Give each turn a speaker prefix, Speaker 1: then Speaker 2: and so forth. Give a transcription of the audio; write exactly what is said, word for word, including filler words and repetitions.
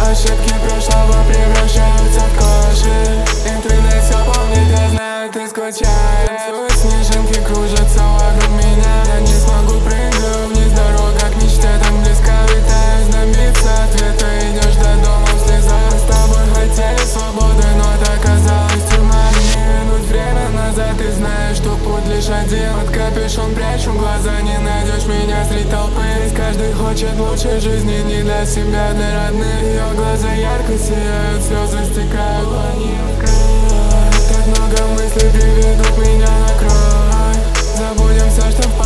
Speaker 1: Ошибки прошлого превращаются в коши. Интернет все помнит, я знаю, ты скучаешь. Танцуют снежинки, кружатся вокруг меня. Я не смогу прыгнуть вниз, дорога к мечте так близко. Пытаюсь добиться ответа, идешь до дома в слезах. С тобой хотели свободы, но это оказалось тюрьма. Не вернуть время назад, ты знаешь, что путь лишь один. Под капюшон прячу глаза, не найдешь меня среди толпы. Ведь каждый хочет лучшей жизни, не для себя, для родных. Ее глаза ярко сияют, слезы стекают по ним. Так много мыслей приведут меня на край. Забудем все, что в